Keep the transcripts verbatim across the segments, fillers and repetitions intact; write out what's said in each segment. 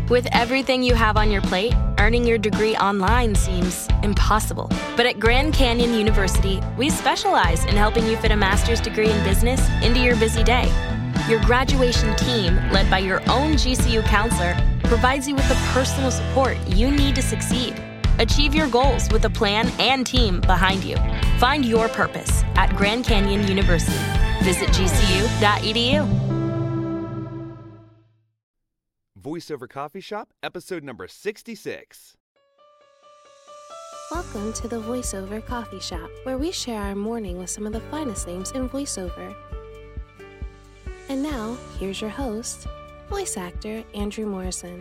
With everything you have on your plate, earning your degree online seems impossible. But at Grand Canyon University, we specialize in helping you fit a master's degree in business into your busy day. Your graduation team, led by your own G C U counselor, provides you with the personal support you need to succeed. Achieve your goals with a plan and team behind you. Find your purpose at Grand Canyon University. Visit g c u dot e d u. Voiceover Coffee Shop, episode number sixty-six. Welcome to the Voiceover Coffee Shop, where we share our morning with some of the finest names in voiceover. And now, here's your host, voice actor Andrew Morrison.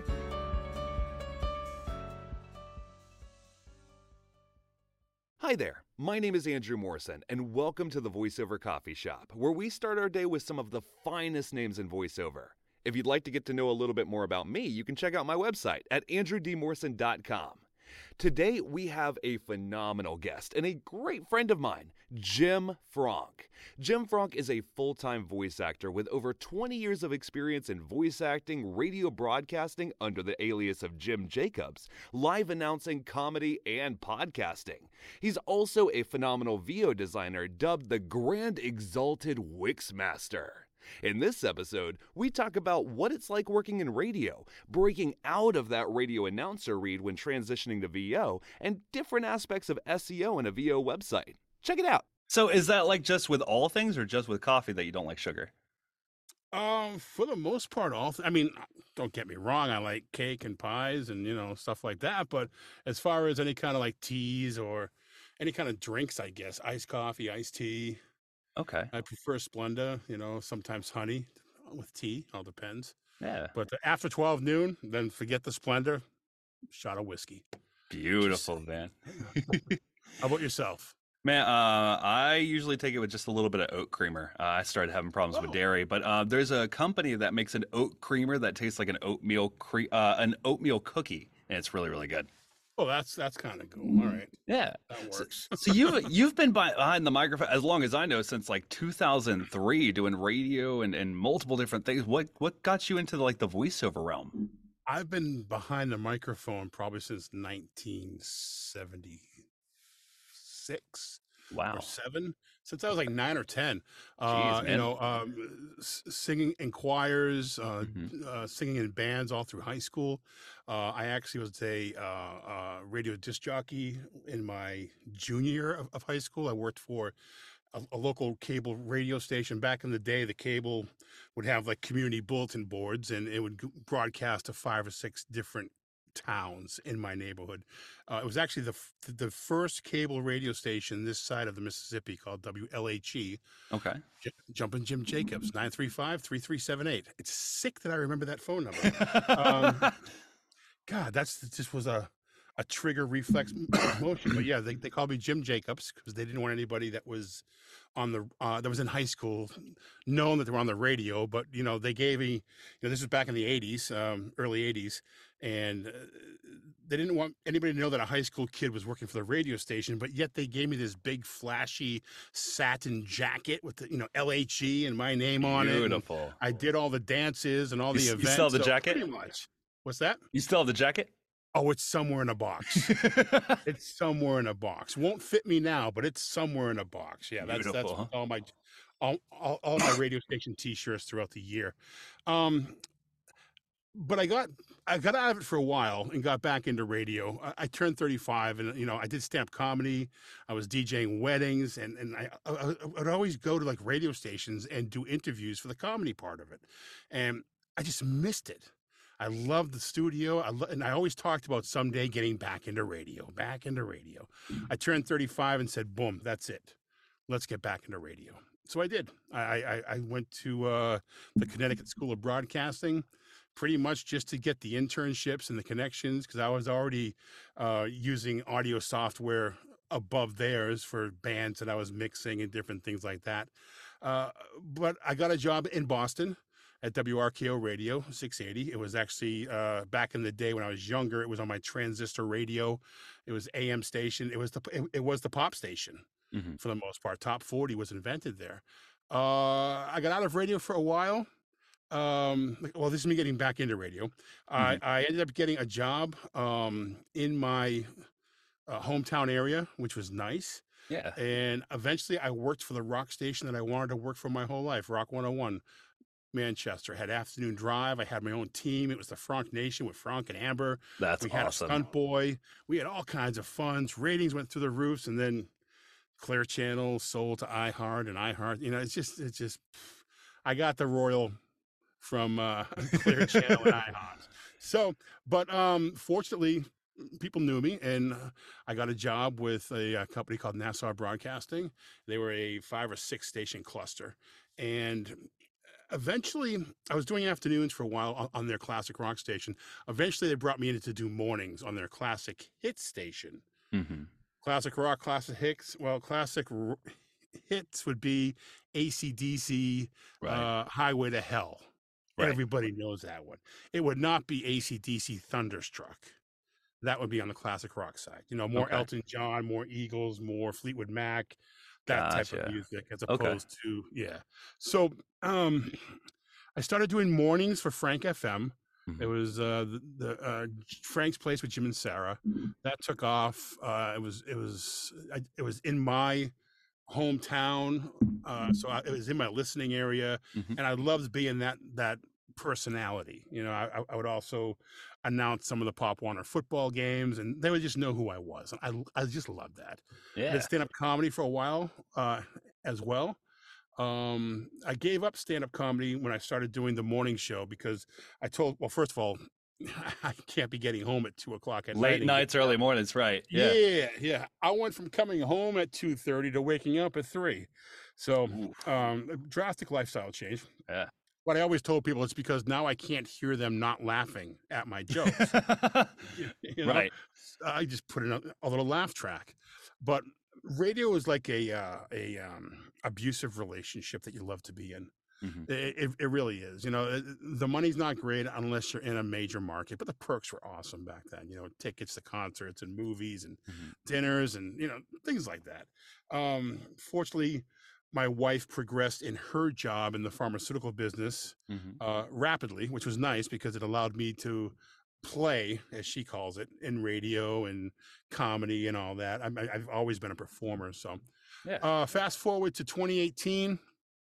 Hi there, my name is Andrew Morrison, and welcome to the Voiceover Coffee Shop, where we start our day with some of the finest names in voiceover. If you'd like to get to know a little bit more about me, you can check out my website at andrew d morrison dot com. Today, we have a phenomenal guest and a great friend of mine, Jim Franck. Jim Franck is a full-time voice actor with over twenty years of experience in voice acting, radio broadcasting under the alias of Jim Jacobs, live announcing, comedy, and podcasting. He's also a phenomenal V O designer dubbed the Grand Exalted Wixmaster. In this episode, we talk about what it's like working in radio, breaking out of that radio announcer read when transitioning to V O, and different aspects of S E O in a V O website. Check it out. So is that like just with all things or just with coffee that you don't like sugar? Um, for the most part, all th- I mean, don't get me wrong, I like cake and pies and, you know, stuff like that. But as far as any kind of like teas or any kind of drinks, I guess, iced coffee, iced tea. Okay. I prefer Splenda, you know, sometimes honey with tea, all depends. Yeah. But after twelve noon, then forget the Splenda, shot of whiskey. Beautiful, man. How about yourself? Man, uh, I usually take it with just a little bit of oat creamer. Uh, I started having problems Oh. with dairy, but uh, there's a company that makes an oat creamer that tastes like an oatmeal cre- uh, an oatmeal cookie, and it's really, really good. Oh, that's that's kind of cool. All right, Yeah. that So, works. so you've you've been by- behind the microphone as long as I know, since like two thousand three, doing radio and, and multiple different things. What what got you into like the voiceover realm? I've been behind the microphone probably since nineteen seventy-six. Wow. Or seven, since I was like nine or ten. Uh, you man. know, um, s- singing in choirs, uh, Mhm. uh, singing in bands all through high school. Uh, I actually was a uh, uh, radio disc jockey in my junior year of, of high school. I worked for a, a local cable radio station. Back in the day, the cable would have like community bulletin boards, and it would g- broadcast to five or six different towns in my neighborhood. Uh, it was actually the f- the first cable radio station this side of the Mississippi called W L H E. Okay. J- Jumpin' Jim Jacobs, nine three five, three three seven eight. It's sick that I remember that phone number. Um, God, that's that just was a a trigger reflex m- motion. But yeah, they, they called me Jim Jacobs because they didn't want anybody that was on the uh, that was in high school knowing that they were on the radio. But you know, they gave me, you know, this was back in the eighties, um, early eighties, and uh, they didn't want anybody to know that a high school kid was working for the radio station. But yet they gave me this big flashy satin jacket with the, you know, L H E and my name on it. and Beautiful. I did all the dances and all You the s- you events. still have the so jacket? Pretty much. What's that? You still have the jacket? Oh, it's somewhere in a box. It's somewhere in a box. Won't fit me now, but it's somewhere in a box. Yeah, that's that's Beautiful. all my all, all, all my radio station T-shirts throughout the year. Um, but I got I got out of it for a while and got back into radio. I, I turned thirty-five, and you know I did stand-up comedy. I was DJing weddings, and and I, I I would always go to like radio stations and do interviews for the comedy part of it, and I just missed it. I loved the studio. I lo- and I always talked about someday getting back into radio, back into radio. I turned thirty-five and said, boom, that's it. Let's get back into radio. So I did. I, I, I went to uh, the Connecticut School of Broadcasting pretty much just to get the internships and the connections because I was already uh, using audio software above theirs for bands that I was mixing and different things like that. Uh, but I got a job in Boston at W R K O Radio six eighty. It was actually uh, back in the day when I was younger. It was on my transistor radio. It was A M station. It was the it, it was the pop station Mhm. for the most part. Top forty was invented there. Uh, I got out of radio for a while. Um, like, well, this is me getting back into radio. I Mhm. I ended up getting a job um, in my uh, hometown area, which was nice. Yeah. And eventually, I worked for the rock station that I wanted to work for my whole life, Rock one oh one, Manchester. Had afternoon drive. I had my own team. It was the Frank Nation with Frank and Amber. That's We had a awesome. stunt boy. We had all kinds of funds. Ratings went through the roofs, and then Clear Channel sold to iHeart, and iHeart. You know, it's just, it's just. I got the royal from uh, Clear Channel and iHeart. So, but um, fortunately, people knew me, and uh, I got a job with a, uh company called Nassau Broadcasting. They were a five or six station cluster, and eventually, I was doing afternoons for a while on, on their classic rock station. Eventually, they brought me in to do mornings on their classic hit station. Mhm. Classic rock, classic hits. Well, classic r- hits would be A C D C, Right. uh, Highway to Hell. Right. Everybody knows that one. It would not be A C D C Thunderstruck. That would be on the classic rock side. You know, more Okay. Elton John, more Eagles, more Fleetwood Mac, that type of Gotcha. music, as Okay. opposed to yeah. So um, I started doing mornings for Frank F M. It Mhm. was uh, the, the uh, Frank's Place with Jim and Sarah. That took off. Uh, it was it was I, it was in my hometown, uh, so I, it was in my listening area, Mhm. and I loved being that that personality. You know, I, I would also announce some of the Pop Warner football games, and they would just know who I was. And I I just loved that. I Yeah. did stand up comedy for a while uh, as well. Um, I gave up stand up comedy when I started doing the morning show because I told, well, first of all, I can't be getting home at two o'clock at night. Late and get nights, up. early mornings, right? Yeah. Yeah, yeah. I went from coming home at two thirty to waking up at three. So, Oof. um, a drastic lifestyle change. Yeah. But I always told people it's because now I can't hear them not laughing at my jokes. You know, Right. I just put in a, a little laugh track. But radio is like a uh, a um, abusive relationship that you love to be in. Mhm. It, it, it really is. You know, it- the money's not great unless you're in a major market, but the perks were awesome back then. You know, tickets to concerts and movies and Mhm. dinners and, you know, things like that. Um, fortunately, my wife progressed in her job in the pharmaceutical business Mhm. uh, rapidly, which was nice because it allowed me to play, as she calls it, in radio and comedy and all that. I, I- I've always been a performer. So, Yeah. uh, fast forward to twenty eighteen.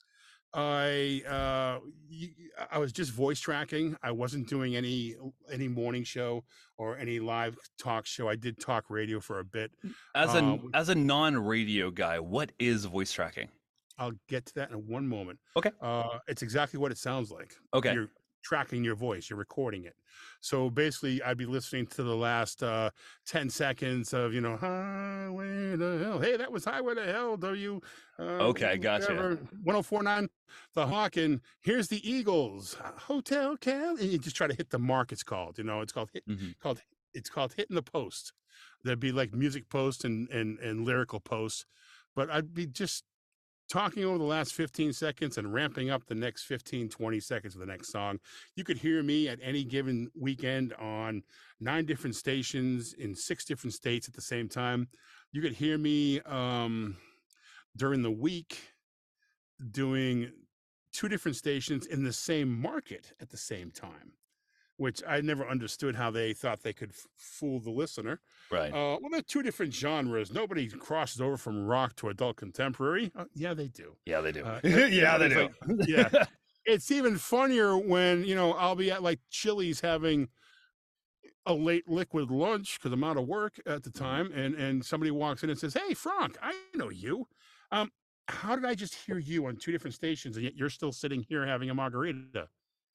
I uh, y- I was just voice tracking. I wasn't doing any any morning show or any live talk show. I did talk radio for a bit. As a Um, as a non-radio guy, what is voice tracking? I'll get to that in one moment. Okay. Uh, it's exactly what it sounds like. Okay. You're tracking your voice. You're recording it. So basically, I'd be listening to the last uh, ten seconds of, you know, Highway to Hell. Hey, that was Highway to Hell. W. Uh, Okay, gotcha. whatever, one oh four point nine, The Hawk, and here's the Eagles, uh, Hotel Cal. And you just try to hit the mark, it's called. You know, it's called hit, Mhm. called it's called hitting the post. There'd be like music posts and, and, and lyrical posts. But I'd be just talking over the last fifteen seconds and ramping up the next fifteen, twenty seconds of the next song. You could hear me at any given weekend on nine different stations in six different states at the same time. You could hear me um, during the week doing two different stations in the same market at the same time, which I never understood how they thought they could f- fool the listener. Right. Uh, well, they're two different genres. Nobody crosses over from rock to adult contemporary. Uh, yeah, they do. Yeah, they do. Uh, yeah, they it's do. like- yeah. It's even funnier when, you know, I'll be at like Chili's having a late liquid lunch because I'm out of work at the time, and and somebody walks in and says, "Hey, Frank, I know you. Um, how did I just hear you on two different stations, and yet you're still sitting here having a margarita?"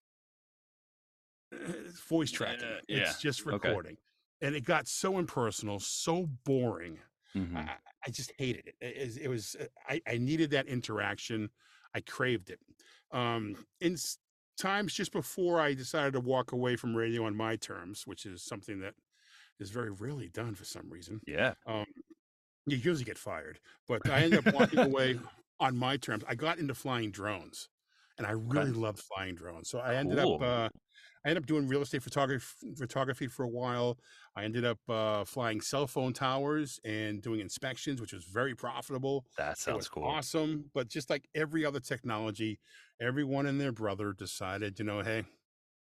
It's voice tracking. Uh, yeah, It's just okay. recording, and it got so impersonal, so boring. Mhm. I, I just hated it. It, is- it was I, I needed that interaction. I craved it. Um, in s- times just before I decided to walk away from radio on my terms, which is something that is very rarely done for some reason. Yeah. Um, you usually get fired, but I ended up walking away on my terms. I got into flying drones, and I really loved flying drones. So I ended Cool. up. Uh, I ended up doing real estate photography photography for a while. I ended up uh, flying cell phone towers and doing inspections, which was very profitable. That It sounds was cool. awesome, but just like every other technology, everyone and their brother decided, you know, hey,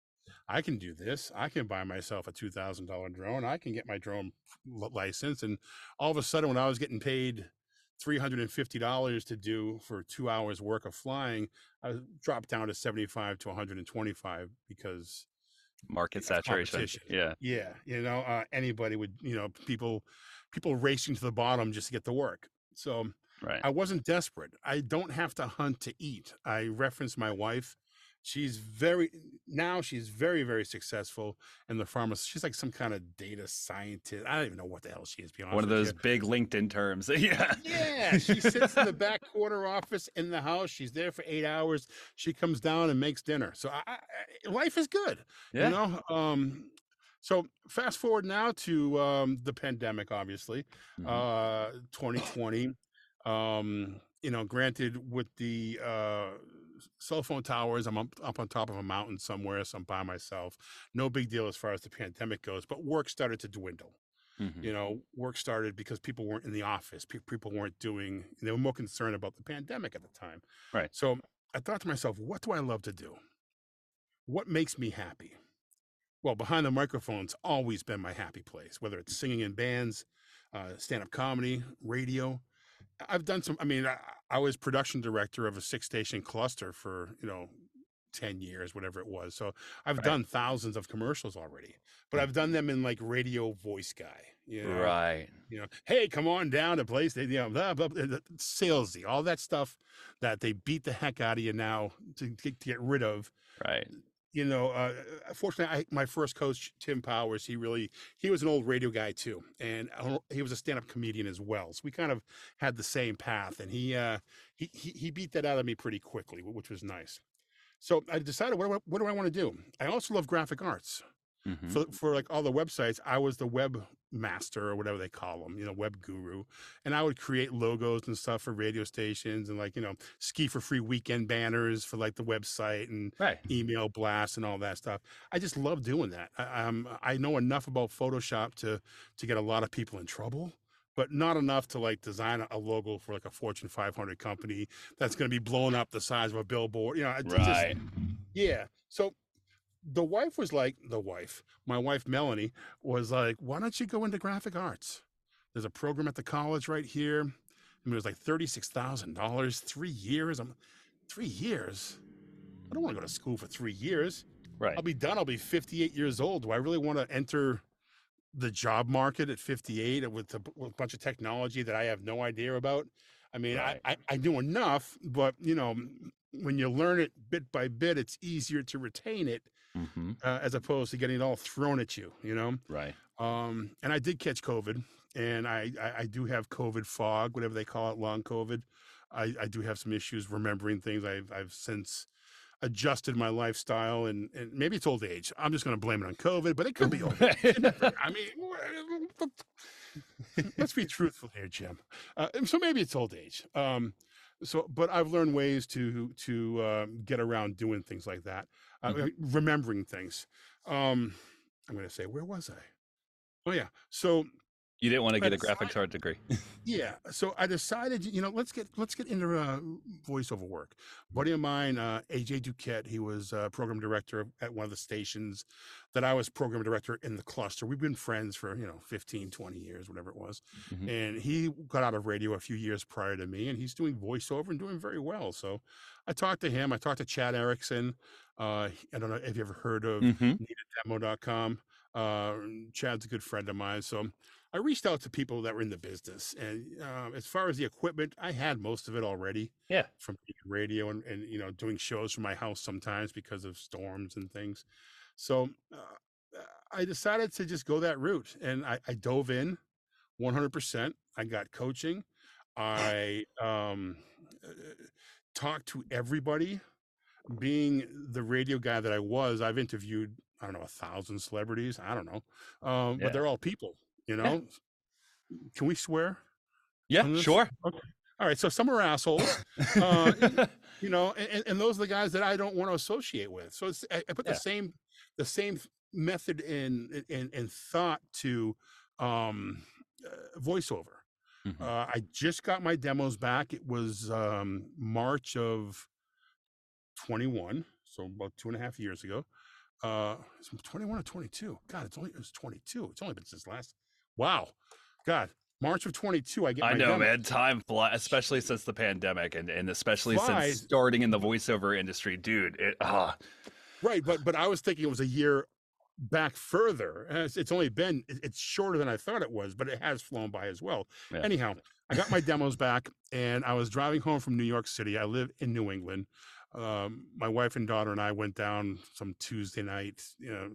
I can do this. I can buy myself a two thousand dollars drone. I can get my drone l- license. And all of a sudden, when I was getting paid three hundred fifty dollars to do for two hours work of flying, I dropped down to seventy-five to one hundred twenty-five because Market of saturation. competition. Yeah. Yeah, you know, uh, anybody would, you know, people people racing to the bottom just to get the work. So Right. I wasn't desperate. I don't have to hunt to eat. I reference my wife. She's very now she's very, very successful in the pharmacy. She's like some kind of data scientist. I don't even know what the hell she is, to be honest One of with those you. big LinkedIn terms. Yeah. Yeah, she sits in the back corner office in the house. She's there for eight hours. She comes down and makes dinner. So I, I, life is good, Yeah. you know. Um, so fast forward now to um, the pandemic, obviously, Mhm. uh, twenty twenty. Um, you know, granted, with the uh, cell phone towers, I'm up, up on top of a mountain somewhere, so I'm by myself. No big deal as far as the pandemic goes, but work started to dwindle. Mhm. You know, work started because people weren't in the office. Pe- people weren't doing, they were more concerned about the pandemic at the time. Right. So I thought to myself, what do I love to do? What makes me happy? Well, behind the microphone's always been my happy place, whether it's singing in bands, uh, stand-up comedy, radio. I've done some, I mean, I, I was production director of a six-station cluster for, you know, ten years, whatever it was. So I've Right. done thousands of commercials already, but I've done them in like radio voice guy, you know, Right. you know, hey, come on down to place, you know, blah, blah, blah, salesy, all that stuff that they beat the heck out of you now to, to get rid of. Right. You know, uh, fortunately, I, my first coach, Tim Powers, he really, he was an old radio guy too. And I don't- he was a stand-up comedian as well. So we kind of had the same path, and he, uh, he, he, he beat that out of me pretty quickly, which was nice. So I decided, what do I, what do I want to do? I also love graphic arts. Mhm. For, for like all the websites, I was the web master or whatever they call them, you know, web guru. And I would create logos and stuff for radio stations and like, you know, ski for free weekend banners for like the website and Right. email blasts and all that stuff. I just love doing that. I, um, I know enough about Photoshop to, to get a lot of people in trouble, but not enough to like design a logo for like a Fortune five hundred company that's going to be blown up the size of a billboard. You know, it, it just, Right. yeah. So the wife was like, the wife, my wife, Melanie, was like, why don't you go into graphic arts? There's a program at the college right here. I mean, it was like thirty-six thousand dollars, three years. I'm three years. I don't want to go to school for three years. Right. I'll be done. I'll be fifty-eight years old. Do I really want to enter the job market at fifty-eight with a, with a bunch of technology that I have no idea about? I mean, Right. I, I, I knew enough, but you know, when you learn it bit by bit, it's easier to retain it Mhm. uh, as opposed to getting it all thrown at you, you know? Right. Um, and I did catch COVID, and I, I, I do have COVID fog, whatever they call it, long COVID. I, I do have some issues remembering things. I've, I've since adjusted my lifestyle, and, and maybe it's old age. I'm just going to blame it on COVID, but it could be old age. You never- I mean, let's be truthful here, Jim. Uh, so maybe it's old age. Um, so, but I've learned ways to to um, get around doing things like that, uh, Mhm. remembering things. Um, I'm going to say, where was I? Oh yeah. So You didn't want to I get a decided- graphics art degree. yeah, so I decided, you know, let's get let's get into uh, voiceover work. Buddy of mine, uh, A J Duquette, he was uh, program director at one of the stations that I was program director in the cluster. We've been friends for, you know, fifteen, twenty years, whatever it was. Mhm. And he got out of radio a few years prior to me, and he's doing voiceover and doing very well. So I talked to him. I talked to Chad Erickson. Uh, I don't know if you ever heard of Mhm. need a demo dot com. Uh, Chad's a good friend of mine. So I reached out to people that were in the business. And uh, as far as the equipment, I had most of it already Yeah. from radio and, and, you know, doing shows from my house sometimes because of storms and things. So uh, I decided to just go that route. And I, I dove in one hundred percent. I got coaching. I um, uh, talked to everybody. Being the radio guy that I was, I've interviewed, I don't know, a thousand celebrities. I don't know. Um, Yeah. But they're all people, you know? Can we swear? Yeah. on this? Sure. Okay. All right. So some are assholes, uh, you know, and, and those are the guys that I don't want to associate with. So it's, I, I put Yeah. the same, the same method in, in, in thought to um, uh, voiceover. Mhm. Uh, I just got my demos back. It was um, March of twenty-one, so about two and a half years ago. Uh, it's twenty-one or twenty-two. God, it's only it was twenty-two. It's only been since last. Wow, God, March of twenty-two. I get. I my know, demo. man. Time flies, especially since the pandemic, and, and especially Flies. since starting in the voiceover industry, dude. It ah, Right, but but I was thinking it was a year back further. And It's, it's only been it- it's shorter than I thought it was, but it has flown by as well. Yeah. Anyhow, I got my demos back, and I was driving home from New York City. I live in New England. Um, my wife and daughter and I went down some Tuesday night, you know,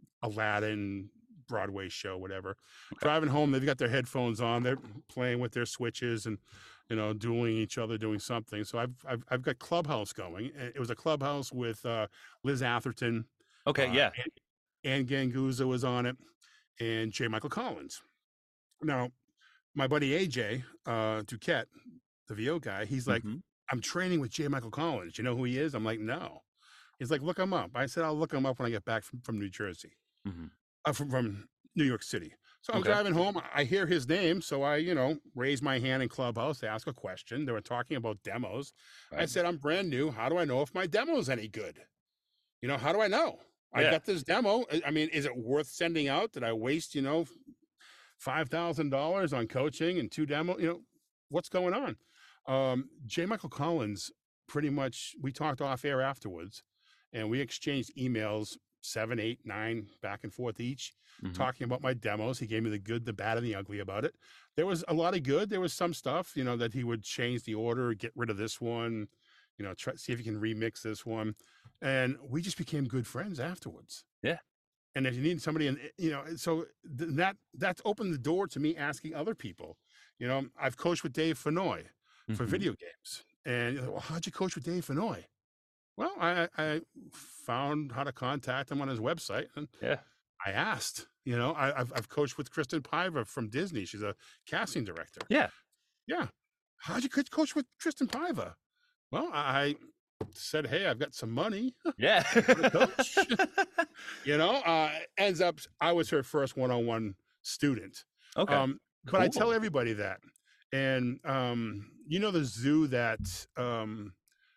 Aladdin Broadway show, whatever. Driving home, they've got their headphones on. They're playing with their switches and, you know, dueling each other, doing something. So I've I've, I've got Clubhouse going. And it was a Clubhouse with uh, Liz Atherton. okay, uh, yeah, Ann Ganguza was on it, and J. Michael Collins. Now, my buddy A J uh, Duquette, the V O guy, he's like, Mhm. I'm training with J. Michael Collins. You know who he is? I'm like, no. He's like, look him up. I said, I'll look him up when I get back from, from New Jersey, Mhm. uh, from, from New York City. So I'm Okay. driving home. I hear his name. So I, you know, raise my hand in Clubhouse, ask a question. They were talking about demos. I Right. said, I'm brand new. How do I know if my demo's any good? You know, how do I know? I Yeah. got this demo. I- I mean, is it worth sending out? Did I waste, you know, five thousand dollars on coaching and two demo? You know, what's going on? Um, J. Michael Collins, pretty much, we talked off air afterwards, and we exchanged emails, seven, eight, nine, back and forth each, Mhm. talking about my demos. He gave me the good, the bad, and the ugly about it. There was a lot of good. There was some stuff, you know, that he would change the order, get rid of this one, you know, try see if he can remix this one. And we just became good friends afterwards. Yeah. And if you need somebody, and you know, so th- that that's opened the door to me asking other people. You know, I've coached with Dave Fenoy for Mhm. video games, and you're like, well, how'd you coach with Dave Fenoy? Well, I, I found how to contact him on his website, and Yeah. I asked. You know, I, I've I've coached with Kristen Piva from Disney. She's a casting director. Yeah. Yeah. How'd you co- coach with Kristen Piva? Well, I said, hey, I've got some money. Yeah. coach? You know, uh, ends up I was her first one-on-one student. okay. Um, but I tell Cool. everybody that. And um, you know the zoo that um,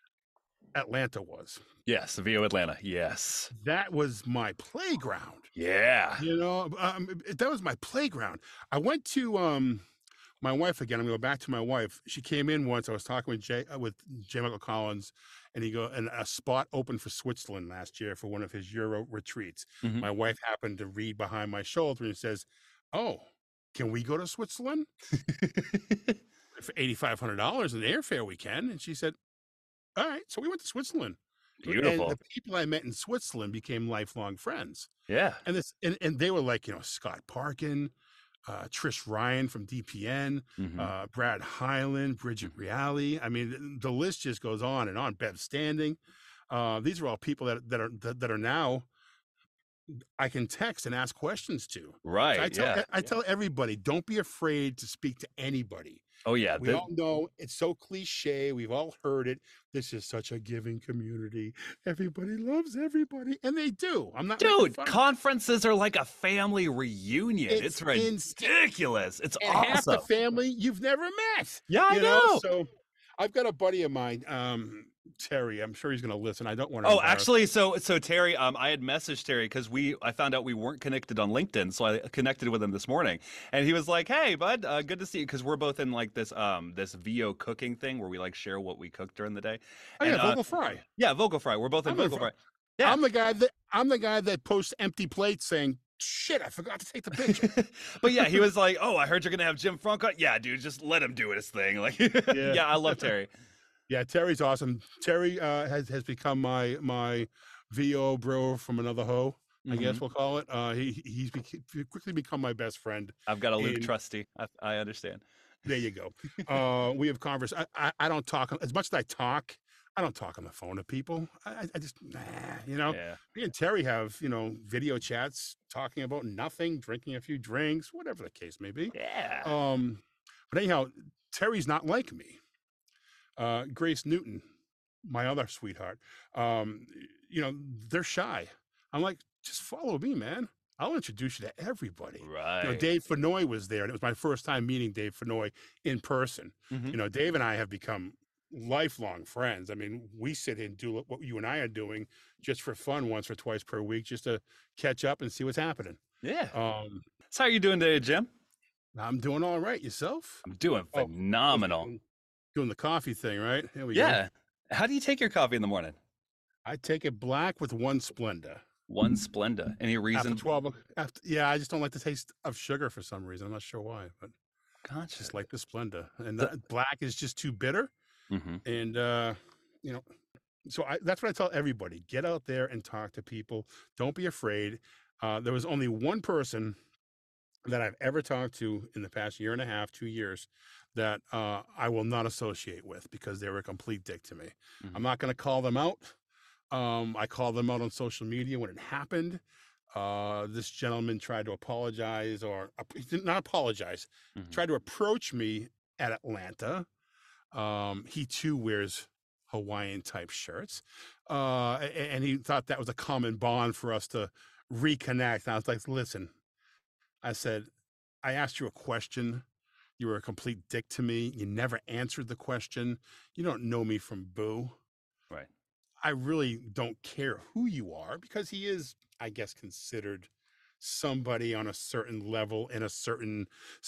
Atlanta was. yes, V O Atlanta. Yes. That was my playground. Yeah. You know, um, it- that was my playground. I went to um, my wife again. I'm going to go back to my wife. She came in once. I was talking with Jay uh, with J. Michael Collins, and he go and a spot opened for Switzerland last year for one of his Euro retreats. Mhm. My wife happened to read behind my shoulder and says, "Oh, can we go to Switzerland for eighty-five hundred dollars in airfare? We can." And she said, "All right." So we went to Switzerland. Beautiful. And the people I met in Switzerland became lifelong friends. Yeah. And this and, and they were like, you know, Scott Parkin, uh, Trish Ryan from D P N, Mhm. uh, Brad Hyland, Bridget Reale. I mean, th- the list just goes on and on. Bev Standing. Uh, these are all people that that are that, that are now I can text and ask questions to. right. So I tell yeah. I tell everybody, don't be afraid to speak to anybody. Oh yeah. We the- all know it's so cliche. We've all heard it. This is such a giving community. Everybody loves everybody, and they do. I'm not making Dude, fun. conferences are like a family reunion. It's, It's ins- ridiculous. It's and half awesome. the family you've never met. Yeah, I you know. So I've got a buddy of mine, um, Terry. I'm sure he's going to listen. I don't want to. Oh, actually, so so Terry, um, I had messaged Terry because we I found out we weren't connected on LinkedIn, so I connected with him this morning, and he was like, "Hey, bud, uh, good to see you," because we're both in like this um this V O cooking thing where we like share what we cooked during the day. Oh, yeah, And, uh, Vocal Fry. yeah, Vocal Fry. We're both in I'm in Vocal Fry. Fry. Yeah. I'm the guy that I'm the guy that posts empty plates saying, "Shit, I forgot to take the picture." But yeah, he was like, "Oh, I heard you're gonna have Jim Franco." Yeah, dude, just let him do his thing. Like, yeah, I love Terry. Yeah, Terry's awesome. Terry uh, has has become my my V O bro from another hoe. I guess Mhm. we'll call it. Uh, he he's bec- quickly become my best friend. I've got a Luke in- Trusty. I, I understand. There you go. Uh, we have converse. I, I I don't talk as much as I talk. I don't talk on the phone to people. I I- I just nah, you know. Yeah. Me and Terry have you know video chats talking about nothing, drinking a few drinks, whatever the case may be. Yeah. Um, but anyhow, Terry's not like me. Uh, Grace Newton, my other sweetheart, um, you know, they're shy. I'm like, just follow me, man. I'll introduce you to everybody. Right. You know, Dave Fenoy was there, and it was my first time meeting Dave Fenoy in person. Mhm. You know, Dave and I have become lifelong friends. I mean, we sit and do what you and I are doing just for fun once or twice per week, just to catch up and see what's happening. Yeah. Um, So how are you doing today, Jim? I'm doing all right. Yourself? I'm doing Oh, phenomenal. doing, doing the coffee thing, right? Here we go. Yeah. How do you take your coffee in the morning? I take it black with one Splenda. One Splenda. Any reason? After twelve, o- after, yeah, I just don't like the taste of sugar for some reason. I'm not sure why, but Gotcha. just like the Splenda. And The- the black is just too bitter. Mhm. And, uh, you know, so I, that's what I tell everybody. Get out there and talk to people. Don't be afraid. Uh, there was only one person that I've ever talked to in the past year and a half, two years, that uh, I will not associate with because they were a complete dick to me. Mhm. I'm not going to call them out. Um, I called them out on social media when it happened. Uh, this gentleman tried to apologize, or uh, he did not apologize, Mhm. tried to approach me at Atlanta. Um, he too wears Hawaiian type shirts. Uh, a- a- and he thought that was a common bond for us to reconnect. And I was like, listen, I said, I asked you a question. You were a complete dick to me. You never answered the question. You don't know me from Boo. Right. I really don't care who you are, because he is, I guess, considered somebody on a certain level in a certain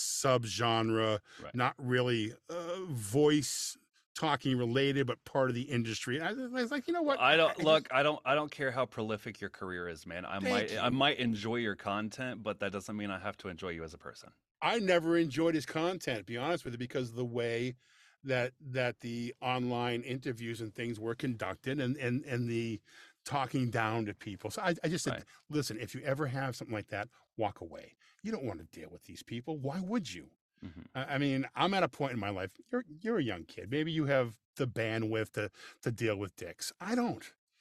subgenre, Right. not really uh, voice talking related, but part of the industry. And I, I was like, you know what? I don't I look. just- I don't. I don't care how prolific your career is, man. I Thank might. I you. might enjoy your content, but that doesn't mean I have to enjoy you as a person. I never enjoyed his content, to be honest with you, because of the way that that the online interviews and things were conducted, and and and the talking down to people. So I, I just said, Right. listen, if you ever have something like that, walk away. You don't want to deal with these people. Why would you? Mhm. I I mean, I'm at a point in my life. You're you're a young kid. Maybe you have the bandwidth to to deal with dicks. I don't.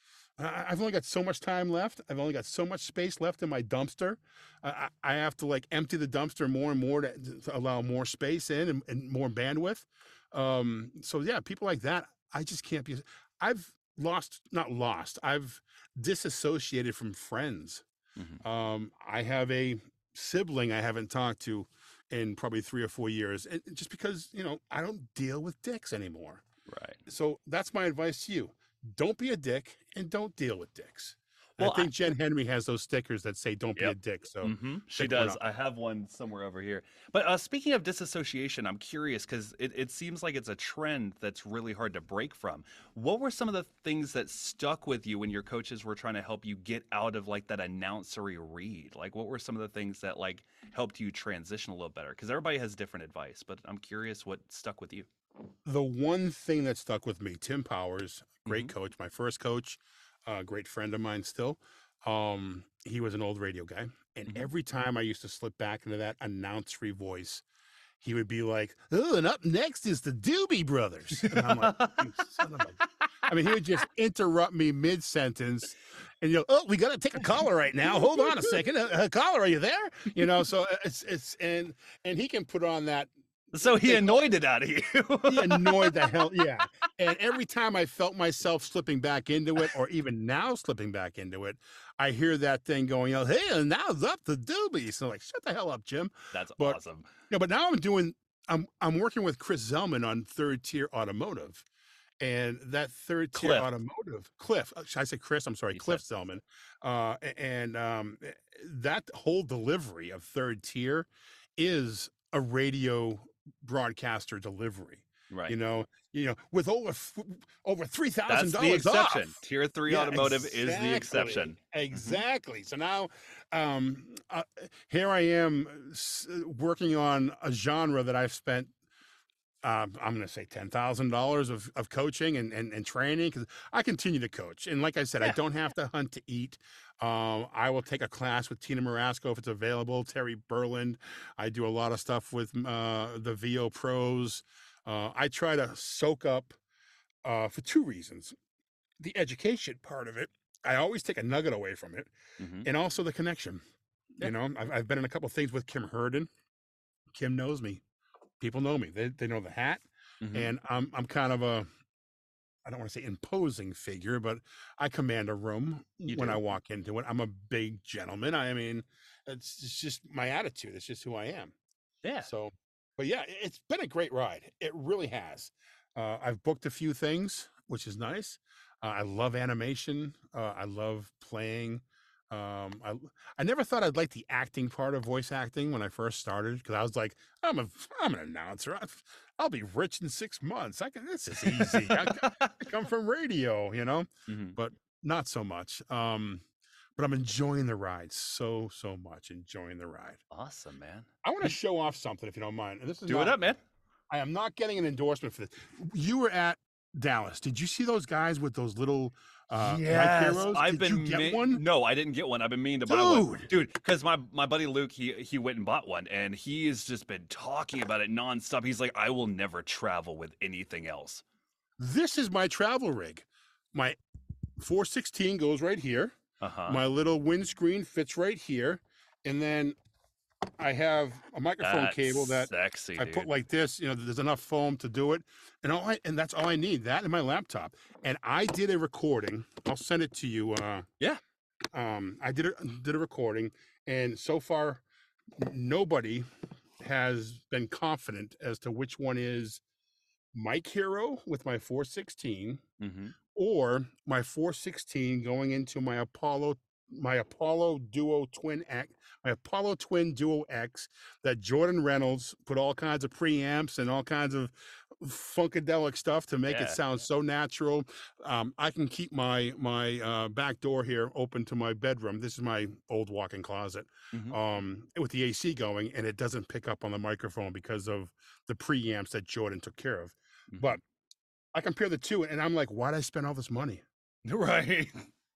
I- I've only got so much time left. I've only got so much space left in my dumpster. I, I I have to like empty the dumpster more and more to, to allow more space in, and, and more bandwidth. Um, so yeah, people like that, I just can't be. I've lost, not lost. I've disassociated from friends. Mhm. Um, I have a sibling I haven't talked to in probably three or four years, and just because, you know, I don't deal with dicks anymore. Right. So that's my advice to you. Don't be a dick and don't deal with dicks. And Well, I think Jen Henry has those stickers that say "Don't be a Yep. dick." So hmm She pick one does. up. I have one somewhere over here. But uh, speaking of disassociation, I'm curious because it, it seems like it's a trend that's really hard to break from. What were some of the things that stuck with you when your coaches were trying to help you get out of like that announcery read? Like, what were some of the things that like helped you transition a little better? Because everybody has different advice, but I'm curious what stuck with you. The one thing that stuck with me, Tim Powers, great Mhm. coach, my first coach, a great friend of mine still. Um, he was an old radio guy, and Mhm. every time I used to slip back into that announcery voice, he would be like, "Oh, and up next is the Doobie Brothers," and I'm like, "You son of a." I mean, he would just interrupt me mid sentence, and you know, "Oh, we got to take a caller right now. Hold on a second, uh, uh, caller, are you there?" You know, so uh, it's it's and and he can put on that. So he They- annoyed it out of you. He annoyed the hell, yeah. And every time I felt myself slipping back into it, or even now slipping back into it, I hear that thing going, "Oh, hey, and now it's up to Doobies." So like, shut the hell up, Jim. That's But- awesome. Yeah, but now I'm doing. I'm I'm working with Chris Zellman on Third Tier Automotive, and that Third Tier Cliff. Automotive, Cliff. uh, Should I say Chris? I'm sorry, You Cliff said- Zellman. Uh, a- and um, eh, that whole delivery of Third Tier is a radio broadcaster delivery. Right. You know, you know, with over f- over three That's thousand the dollars exception. off. Tier three Yeah, automotive is the exactly. exception. Exactly. So now, um, uh, here I am s- working on a genre that I've spent. Uh, I'm going to say ten thousand dollars of of coaching and and, and training, because I continue to coach. And like I said, I Yeah. don't have to hunt to eat. Um, I will take a class with Tina Marasco if it's available. Terry Berland. I do a lot of stuff with uh, the V O Pros. Uh, I try to soak up uh, for two reasons: the education part of it. I always take a nugget away from it, Mhm. and also the connection. Yeah. You know, I've, I've been in a couple things with Kim Herden. Kim knows me. People know me. They they know the hat, Mhm. and I'm I'm kind of a, I don't want to say imposing figure, but I command a room You when do. I walk into it. I'm a big gentleman. I mean, it's, it's just my attitude. It's just who I am. Yeah. So, but yeah, it- it's been a great ride. It really has. Uh, I've booked a few things, which is nice. Uh, I love animation. Uh, I love playing. Um, I I never thought I'd like the acting part of voice acting when I first started because I was like, I'm a I'm an announcer. I, I'll be rich in six months. I can. This is easy. I, I come from radio, you know, hmm but not so much. Um, but I'm enjoying the ride so so much. Enjoying the ride. Awesome, man. I want to show off something if you don't mind. And this is Do not, it up, man. I am not getting an endorsement for this. You were at Dallas. Did you see those guys with those little uh mic Yes, heroes? I've Did been you get me- one? No, I didn't get one. I've been meaning to buy one, Dude. dude. Because my my buddy Luke, he he went and bought one, and he has just been talking about it nonstop. He's like, I will never travel with anything else. This is my travel rig. My four sixteen goes right here. Uh huh. My little windscreen fits right here. And then I have a microphone cable that sexy, I dude. put like this, you know, there's enough foam to do it. And all I, and that's all I need, that and my laptop. And I did a recording. I'll send it to you. Uh, Yeah. Um, I did a, did a recording, and so far, nobody has been confident as to which one is Mic Hero with my four sixteen hmm or my four sixteen going into my Apollo, my Apollo Duo Twin X, my Apollo Twin Duo X that Jordan Reynolds put all kinds of preamps and all kinds of funkadelic stuff to make Yeah. it sound so natural. Um, I can keep my my uh, back door here open to my bedroom. This is my old walk-in closet, Mhm. um, with the A C going, and it doesn't pick up on the microphone because of the preamps that Jordan took care of. Mhm. But I compare the two, and I'm like, why'd I spend all this money? Right.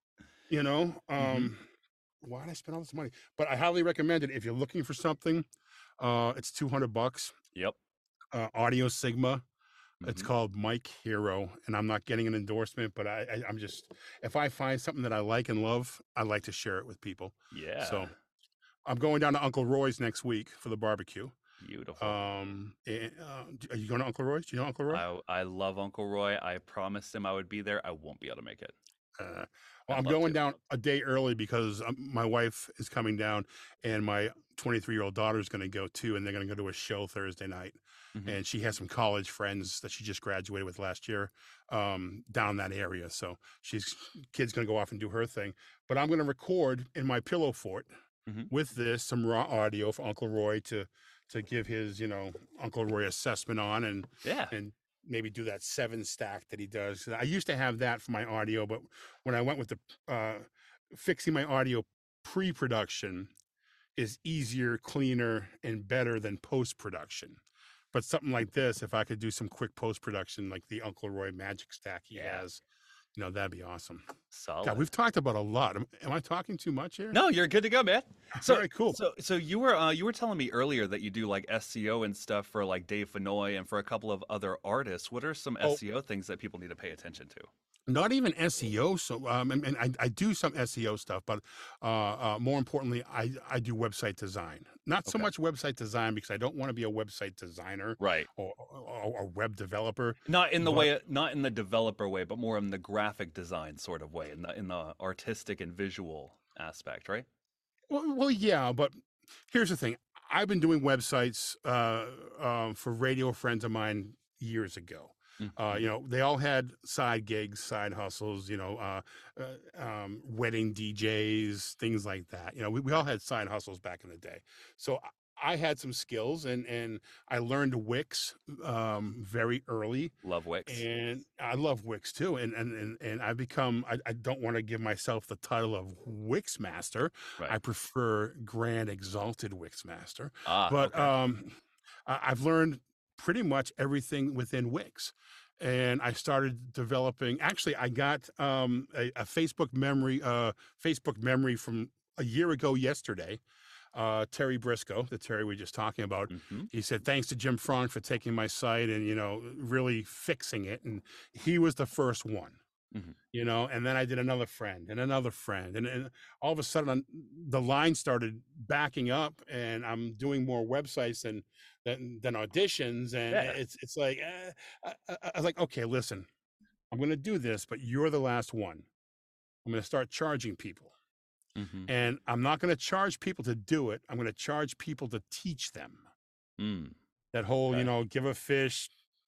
You know, um, Mhm. why did I spend all this money? But I highly recommend it if you're looking for something. Uh, it's two hundred bucks. Yep. Uh, Audio Sigma. It's Mhm. called Mic Hero, and I'm not getting an endorsement, but I, I, I'm just, if I find something that I like and love, I like to share it with people. Yeah. So I'm going down to Uncle Roy's next week for the barbecue. Beautiful. Um, and, uh, d- are you going to Uncle Roy's? Do you know Uncle Roy? I I love Uncle Roy. I promised him I would be there. I won't be able to make it. Uh, well, I'd I'm love going to. down a day early because um, my wife is coming down, and my twenty-three year old daughter is going to go too, and they're going to go to a show Thursday night. Mhm. And she has some college friends that she just graduated with last year, um, down that area. So she's kid's going to go off and do her thing. But I'm going to record in my pillow fort Mhm. with this some raw audio for Uncle Roy to to give his, you know, Uncle Roy assessment on, and Yeah. and maybe do that seven stack that he does. I used to have that for my audio, but when I went with the uh, fixing my audio pre-production is easier, cleaner, and better than post-production. But something like this, if I could do some quick post-production, like the Uncle Roy Magic Stack he Yeah. has, you know, that'd be awesome. Solid. God, we've talked about a lot. Am, am I talking too much here? No, you're good to go, man. So Very cool. So so you were uh, you were telling me earlier that you do like S E O and stuff for like Dave Fenoy and for a couple of other artists. What are some Oh. S E O things that people need to pay attention to? Not even S E O. So, um, and, and I, I do some S E O stuff, but uh, uh, more importantly, I, I do website design. Not so Okay. much website design because I don't want to be a website designer Right. or, or a web developer. Not in the But- way, not in the developer way, but more in the graphic design sort of way, in the in the artistic and visual aspect, right? Well, well, yeah, but here's the thing. I've been doing websites uh, um, for radio friends of mine years ago. Uh, Mhm. you know, they all had side gigs, side hustles, you know, uh, uh, um, wedding D Js, things like that. You know, we, we all had side hustles back in the day. So I I had some skills, and, and I learned Wix um, very early. Love Wix. And I love Wix too. And, and, and, and I've become, I, I don't want to give myself the title of Wix Master. Right. I prefer Grand Exalted Wix Master. ah, But okay. um, I- I've learned pretty much everything within Wix. And I started developing. Actually, I got um, a, a Facebook memory, uh, Facebook memory from a year ago yesterday. Uh, Terry Briscoe, the Terry we were just talking about, Mhm. he said, "Thanks to Jim Frank for taking my site and you know really fixing it." And he was the first one. Mhm. You know, and then I did another friend and another friend, and, and all of a sudden the line started backing up, and I'm doing more websites than than, than auditions, and Yeah. it's it's like eh, I, I, I was like, okay, listen, I'm going to do this, but you're the last one. I'm going to start charging people, Mhm. and I'm not going to charge people to do it. I'm going to charge people to teach them. Mm. That whole, Okay. you know, give a fish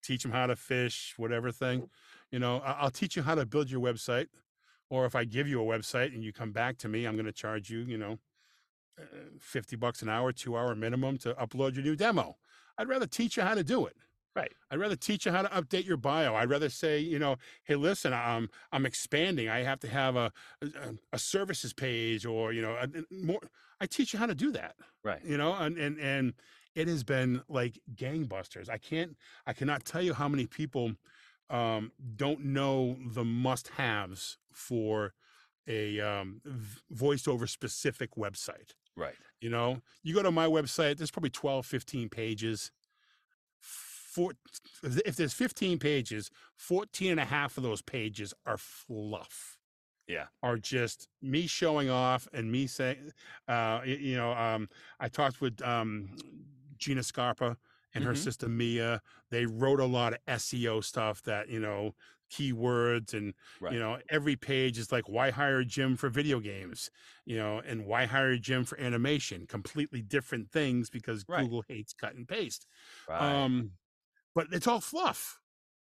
teach them how to fish, whatever thing. You know, I- I'll teach you how to build your website. Or if I give you a website and you come back to me, I'm going to charge you, you know, uh, fifty bucks an hour, two hour minimum to upload your new demo. I'd rather teach you how to do it. Right. I'd rather teach you how to update your bio. I'd rather say, you know, hey, listen, I'm I'm expanding. I have to have a a, a services page, or you know, a, a more. I teach you how to do that. Right. You know, and and and it has been like gangbusters. I can't, I cannot tell you how many people um, don't know the must-haves for a um, v- voiceover specific website. Right. You know, you go to my website, there's probably twelve, fifteen pages. Four, if there's fifteen pages, fourteen and a half of those pages are fluff, Yeah. are just me showing off and me saying, uh, y- you know, um, I talked with um, Gina Scarpa and her Mhm. sister Mia. They wrote a lot of S E O stuff that, you know, keywords, and, Right. you know, every page is like, why hire Jim for video games, you know, and why hire Jim for animation? Completely different things because Right. Google hates cut and paste. Right. Um, but it's all fluff.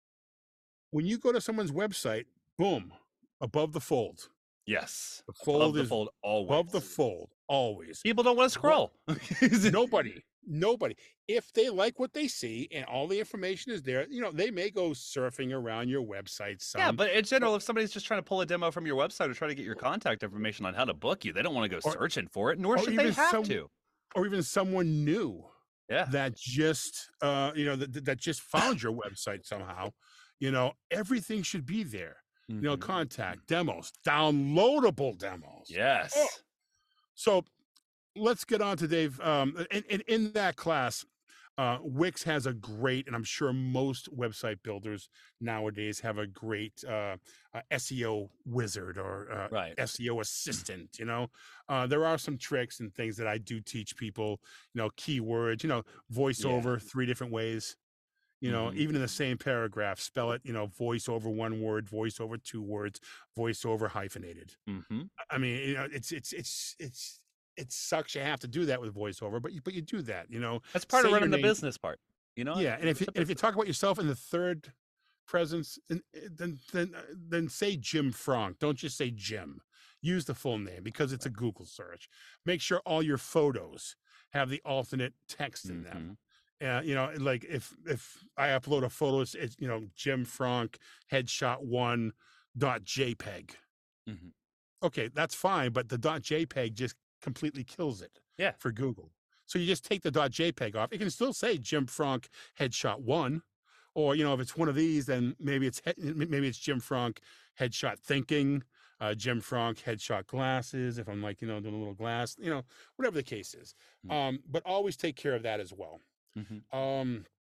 When you go to someone's website, boom, above the fold. Yes. The Above fold the is fold always. above the fold, always. People don't want to scroll. Nobody, nobody. If they like what they see and all the information is there, you know, they may go surfing around your website some. Yeah, but in general, if somebody's just trying to pull a demo from your website or try to get your contact information on how to book you, they don't want to go Or- searching for it, nor or should they even have some- to. or even someone new Yeah. that just, uh, you know, that, that just found your website somehow, you know, everything should be there. You know, Mhm. contact, demos, downloadable demos. Yes. Oh. So let's get on to Dave. Um, and, and in that class, uh, Wix has a great, and I'm sure most website builders nowadays have a great uh, uh, S E O wizard or uh, Right. S E O assistant. You know, uh, there are some tricks and things that I do teach people. You know, keywords. You know, voiceover three different ways. You know, Mhm. even in the same paragraph, spell it. You know, voiceover one word, voiceover two words, voiceover hyphenated. Mm-hmm. I mean, you know, it's it's it's it's it sucks you have to do that with voiceover, but you but you do that, you know. That's part Say of your running the name- business part. You know. Yeah, and if you, It's a and if you business. talk about yourself in the third presence, and eh, then then uh, then say Jim Frank. Don't just say Jim. Use the full name because it's a Google search. Make sure all your photos have the alternate text in them. Uh, you know, like if if I upload a photo, it's, it's you know Jim Frank headshot one dot JPEG. Mhm. Okay, that's fine, but the dot JPEG just completely kills it. Yeah. For Google. So you just take the dot JPEG off. It can still say Jim Frank headshot one, or you know if it's one of these, then maybe it's he- maybe it's Jim Frank headshot thinking, uh, Jim Frank headshot glasses. If I'm like you know doing a little glass, you know whatever the case is. Mm. Um, but always take care of that as well. Mhm. Um,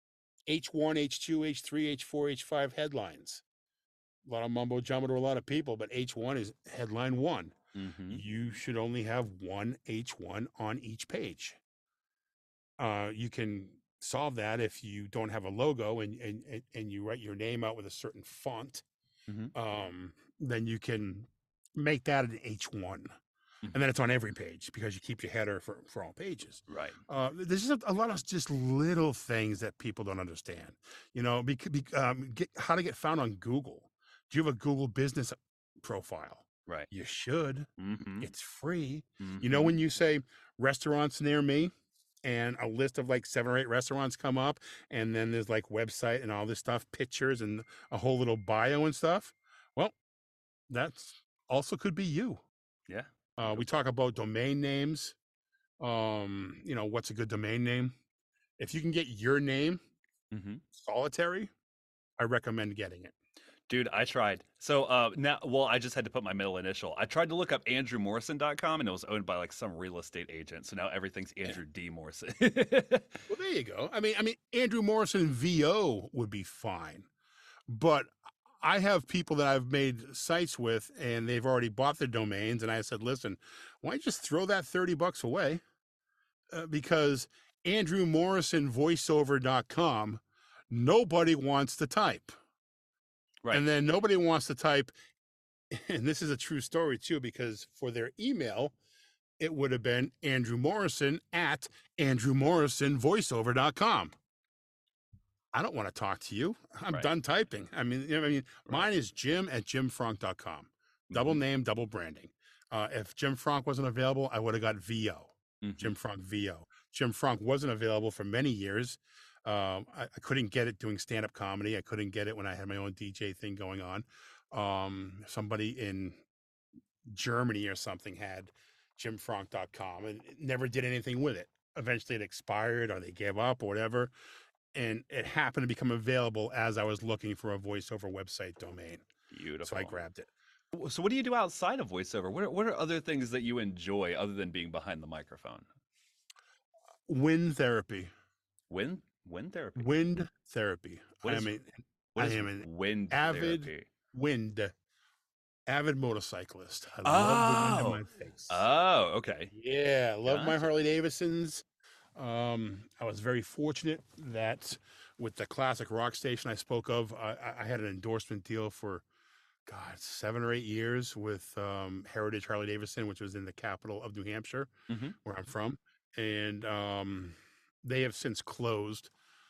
H one, H two, H three, H four, H five headlines. A lot of mumbo jumbo to a lot of people, but H one is headline one. Mhm. You should only have one H one on each page. Uh, you can solve that if you don't have a logo and, and, and- and you write your name out with a certain font. Mhm. Um, then you can make that an H one. Mhm. And then it's on every page because you keep your header for, for all pages. Right. Uh, there's just a, a lot of just little things that people don't understand. You know, bec- bec- um, get, how to get found on Google. Do you have a Google business profile? Right. You should. Mm-hmm. It's free. You know, when you say restaurants near me and a list of like seven or eight restaurants come up, and then there's like website and all this stuff, pictures and a whole little bio and stuff. Well, that's also could be you. Yeah. Uh, we talk about domain names. Um, you know, what's a good domain name? If you can get your name Mm-hmm. solitary, I recommend getting it. Dude, I tried. So uh now well, I just had to put my middle initial. I tried to look up andrew morrison dot com and it was owned by like some real estate agent. So now everything's Andrew D. Morrison. Well, there you go. I mean, I mean, Andrew Morrison V O would be fine, but I have people that I've made sites with, and they've already bought their domains, and I said, "Listen, why don't you just throw that thirty bucks away?" Uh, because andrew morrison voiceover dot com, nobody wants to type, Right. and then nobody wants to type. And this is a true story too, because for their email, it would have been Andrew Morrison at andrew morrison voiceover dot com. I don't want to talk to you. I'm Right. done typing. I mean, you know, I mean, mine is Jim at jim frank dot com. Double Mhm. name, double branding. Uh, if Jim Frank wasn't available, I would have got V O. Mhm. Jim Frank V O. Jim Frank wasn't available for many years. Um, I, I couldn't get it doing stand-up comedy. I couldn't get it when I had my own D J thing going on. Um, somebody in Germany or something had jim frank dot com and it never did anything with it. Eventually it expired or they gave up or whatever. And it happened to become available as I was looking for a voiceover website domain. Beautiful. So I grabbed it. W- So what do you do outside of voiceover? What are, what are other things that you enjoy other than being behind the microphone? Wind therapy. Wind wind therapy. Wind therapy. What I is- am a, What I is am an wind avid therapy? wind avid motorcyclist. I love the wind in my face. Oh, okay. Yeah, I love my Gotcha. Harley Davidsons. Um, I was very fortunate that with the classic rock station I spoke of, I, I- I had an endorsement deal for, God, seven or eight years with um, Heritage Harley Davidson, which was in the capital of New Hampshire, Mhm. where I'm from. And um, they have since closed.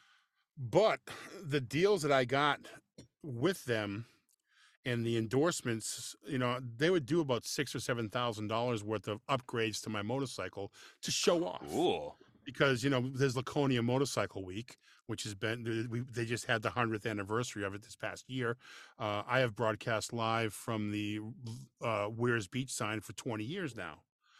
But the deals that I got with them and the endorsements, you know, they would do about six or seven thousand dollars worth of upgrades to my motorcycle to show off. Cool. Because you know, there's Laconia Motorcycle Week, which has been we, they just had the hundredth anniversary of it this past year. Uh, I have broadcast live from the uh, Weirs Beach sign for twenty years now.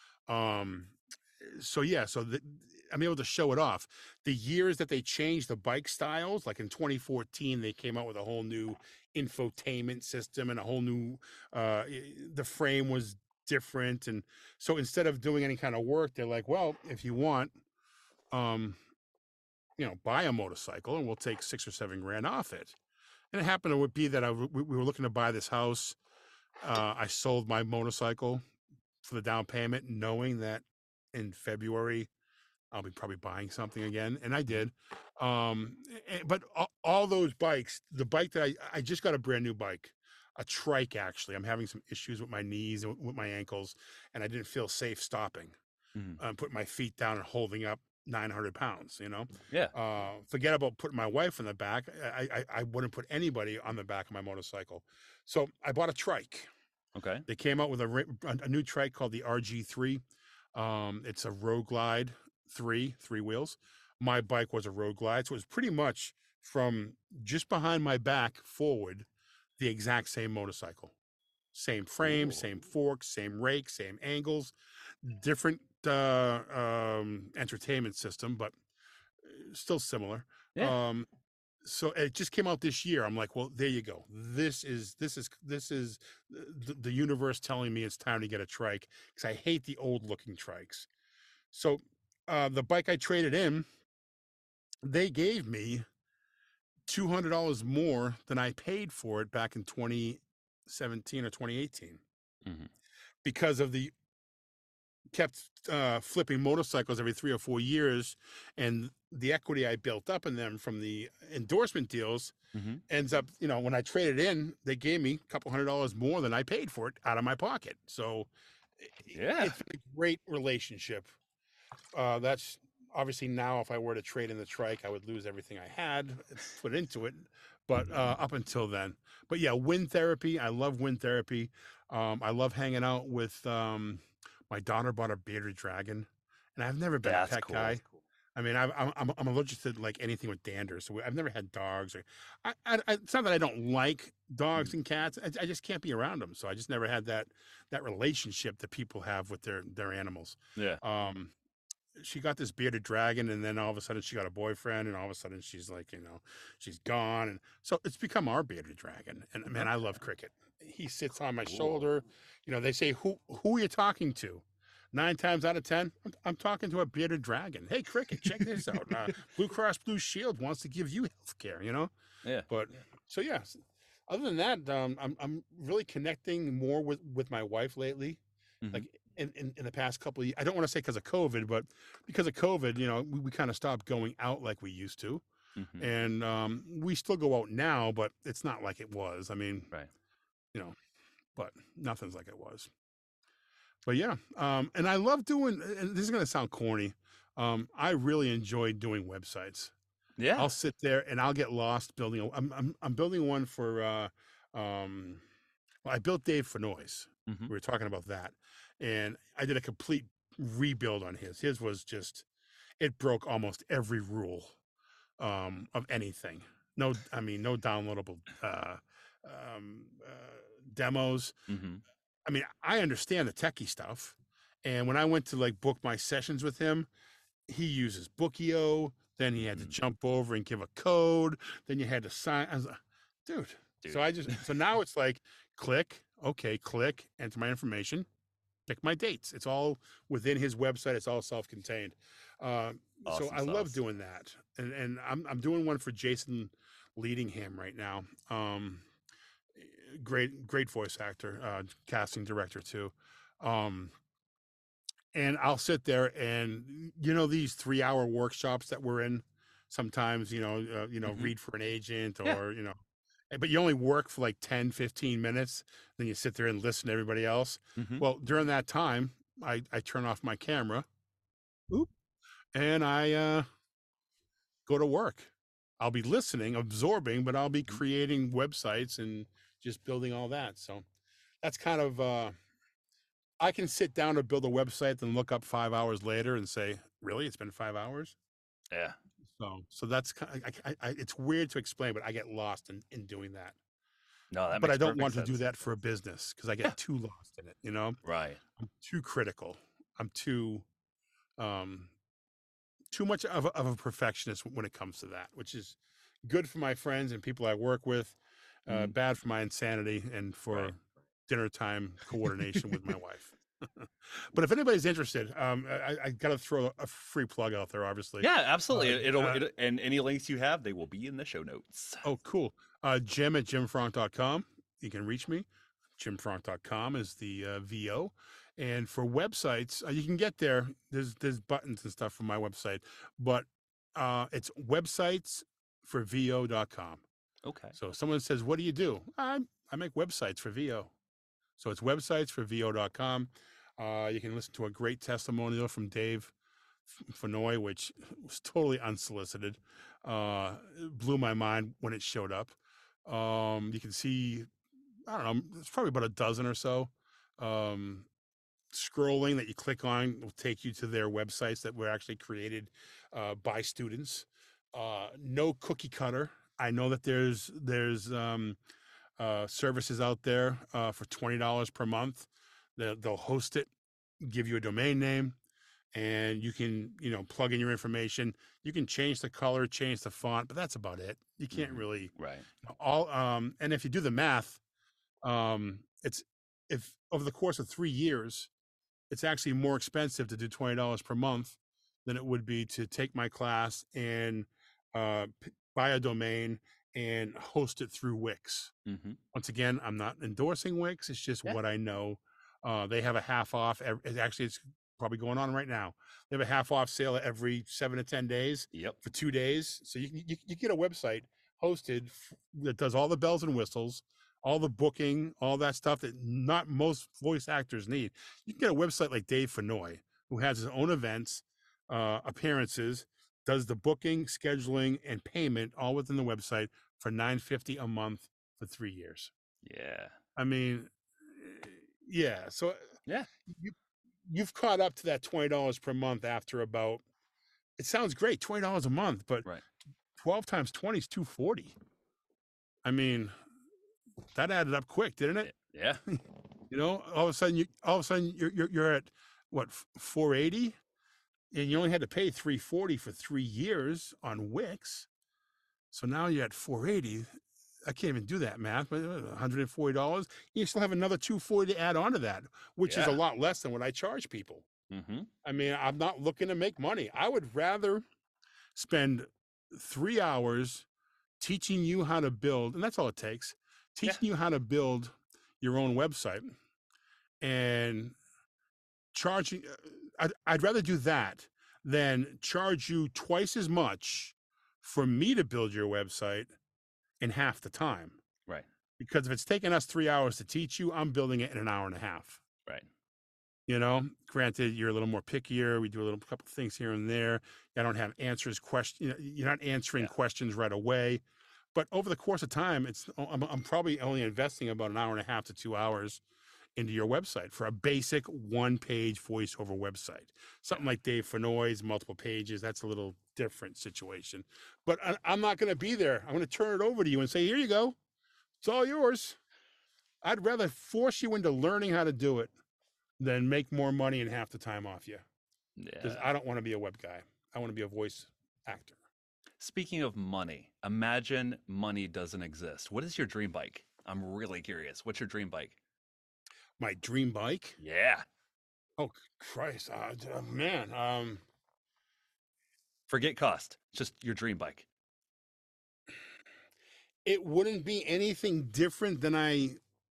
Um, so yeah, so the, I'm able to show it off. The years that they changed the bike styles, like in twenty fourteen, they came out with a whole new infotainment system and a whole new. Uh, the frame was different, and so instead of doing any kind of work, they're like, well, if you want, um, you know, buy a motorcycle, and we'll take six or seven grand off it. And it happened to be that I w- we we were looking to buy this house. Uh, I sold my motorcycle for the down payment, knowing that in February I'll be probably buying something again, and I did. Um, a- but all, all those bikes, the bike that I I just got a brand new bike, a trike actually. I'm having some issues with my knees and with my ankles, and I didn't feel safe stopping, Mhm. um, putting my feet down and holding up nine hundred pounds. You know, Yeah. uh, forget about putting my wife in the back. I, I I wouldn't put anybody on the back of my motorcycle. So I bought a trike. Okay. They came out with a, ri- a a new trike called the R G three. Um, it's a Road Glide three, three wheels. My bike was a Road Glide, so it was pretty much from just behind my back forward, the exact same motorcycle. Same frame, Cool. same forks, same rake, same angles, different uh, um, entertainment system, but uh, still similar. Yeah. Um, so it just came out this year. I'm like, well, there you go. This is this is this is the, the universe telling me it's time to get a trike because I hate the old looking trikes. So uh, the bike I traded in, they gave me two hundred dollars more than I paid for it back in twenty seventeen or twenty eighteen Mhm. because of the kept uh, flipping motorcycles every three or four years, and the equity I built up in them from the endorsement deals Mhm. ends up, you know, when I traded in, they gave me a couple hundred dollars more than I paid for it out of my pocket. So i- Yeah. it's been a great relationship. Uh, that's obviously now if I were to trade in the trike, I would lose everything I had put into it. But uh, up until then, but yeah, wind therapy. I love wind therapy. Um, I love hanging out with um, my daughter bought a bearded dragon, and I've never been That's a pet cool. guy. I mean, I, I'm I'm I'm allergic to like anything with dander, so I've never had dogs. Or I, I, I it's not that I don't like dogs and cats. I, I just can't be around them, so I just never had that that relationship that people have with their their animals. Yeah. Um, she got this bearded dragon, and then all of a sudden she got a boyfriend, and all of a sudden she's like, you know, she's gone, and so it's become our bearded dragon. And man, I love Cricket. He sits on my Cool. shoulder. You know, they say, who who are you talking to? Nine times out of ten, I'm, I'm talking to a bearded dragon. Hey, Cricket, check this out. Uh, Blue Cross Blue Shield wants to give you health care, you know? Yeah. But so, yeah, s- other than that, um, I'm, I'm really connecting more with, with my wife lately. Mhm. Like in, in, in the past couple of years, I don't want to say because of COVID, but because of COVID, you know, we, we kind of stopped going out like we used to. Mhm. And um, we still go out now, but it's not like it was. I mean, Right. you know, but nothing's like it was. But yeah, um, and I love doing. And this is going to sound corny. Um, I really enjoy doing websites. Yeah. I'll sit there and I'll get lost building. A, I'm, I'm I'm building one for. Uh, um, well, I built Dave Fenoy's. Mhm. We were talking about that, and I did a complete rebuild on his. His was just, it broke almost every rule um, of anything. No, I mean, no downloadable uh, um, uh, demos. Mhm. I mean, I understand the techie stuff, and when I went to like book my sessions with him, he uses Bookio. Then he had to Mhm. jump over and give a code. Then you had to sign. I was like, dude. Dude. So I just so now it's like click, okay, click, enter my information, pick my dates. It's all within his website. It's all self-contained. Uh, so Awesome I love sauce. doing that, and and I'm I'm doing one for Jason Leadingham right now. Um, great great voice actor, uh, casting director too. Um, and I'll sit there and you know these three hour workshops that we're in. Sometimes you know uh, you know Mhm. read for an agent or Yeah. you know eh, but you only work for like ten, fifteen minutes. Then you sit there and listen to everybody else. Mhm. Well, during that time, I, I turn off my camera. Oop. And I uh, go to work. I'll be listening, absorbing, but I'll be Mhm. creating websites and just building all that. So that's kind of, uh, I can sit down to build a website, then look up five hours later and say, really, it's been five hours? Yeah. So, so that's kind of, I, I, it's weird to explain, but I get lost in, in doing that. No, that But I makes don't perfect want to do sense. that for a business because I Yeah. get too lost in it. You know, Right. I'm too critical. I'm too, um, too much of a, of a perfectionist when it comes to that, which is good for my friends and people I work with, uh, Mhm. bad for my insanity and for Right. dinner time coordination with my wife. But if anybody's interested, um, I, I got to throw a free plug out there, obviously. Yeah, absolutely. Uh, It- It'll, uh, it and any links you have, they will be in the show notes. oh, cool. Uh, Jim at jim frank dot com. You can reach me. jim frank dot com is the uh, V O. And for websites, uh, you can get there. There's there's buttons and stuff from my website, but uh, it's websites for V O dot com. Okay. So if someone says, what do you do? I, I make websites for V O. So it's websites for V O dot com. Uh, you can listen to a great testimonial from Dave Fenoy, which was totally unsolicited. Uh, it blew my mind when it showed up. Um, you can see, I don't know, it's probably about a dozen or so. Um, scrolling that you click on will take you to their websites that were actually created uh, by students. Uh, no cookie cutter. I know that there's there's um, uh, services out there uh, for twenty dollars per month. They'll, they'll host it, give you a domain name, and you can you know plug in your information. You can change the color, change the font, but that's about it. You can't Mhm. really Right. all. Um, and if you do the math, um, it's if over the course of three years, it's actually more expensive to do twenty dollars per month than it would be to take my class and uh, p- buy a domain and host it through Wix. Mm-hmm. Once again, I'm not endorsing Wix. It's just Yeah. what I know. Uh, they have a half off. ev- it- Actually, it's probably going on right now. They have a half off sale every seven to ten days Yep. for two days. So you can you, you get a website hosted f- that does all the bells and whistles, all the booking, all that stuff that not most voice actors need. You can get a website like Dave Fenoy, who has his own events, uh, appearances, does the booking, scheduling, and payment all within the website for nine fifty a month for three years. Yeah. I mean, eh, yeah. So Yeah. you you've caught up to that twenty dollars per month after about. It sounds great, twenty dollars a month, but Right. twelve times twenty is two forty. I mean, that added up quick, didn't it? Yeah. You know, all of a sudden you all of a sudden you're you're, you're at what four eighty, and you only had to pay three forty for three years on Wix. So now you're at four eighty. I can't even do that math, but one hundred forty dollars. You still have another two forty to add on to that, which is a Yeah. lot less than what I charge people. Mm-hmm. I mean, I'm not looking to make money. I would rather spend three hours teaching you how to build, and that's all it takes, Yeah. teaching you how to build your own website and charging. uh, I'd, I'd rather do that than charge you twice as much for me to build your website in half the time. Right. Because if it's taking us three hours to teach you, I'm building it in an hour and a half. Right. You know, granted, you're a little more pickier. We do a little couple things here and there. I don't have answers question. You know, you're not answering Yeah. questions right away. But over the course of time, it's I'm, I'm probably only investing about an hour and a half to two hours into your website for a basic one-page voiceover website. Something like Dave Fenoy's multiple pages. That's a little different situation. But I, I'm not going to be there. I'm going to turn it over to you and say, here you go. It's all yours. I'd rather force you into learning how to do it than make more money and half the time off you. Because Yeah. I don't want to be a web guy. I want to be a voice actor. Speaking of money, imagine money doesn't exist. What is your dream bike? I'm really curious. What's your dream bike? My dream bike? Yeah. Oh, Christ. Uh, d- uh, man. Um, Forget cost. Just your dream bike. it wouldn't be anything different than I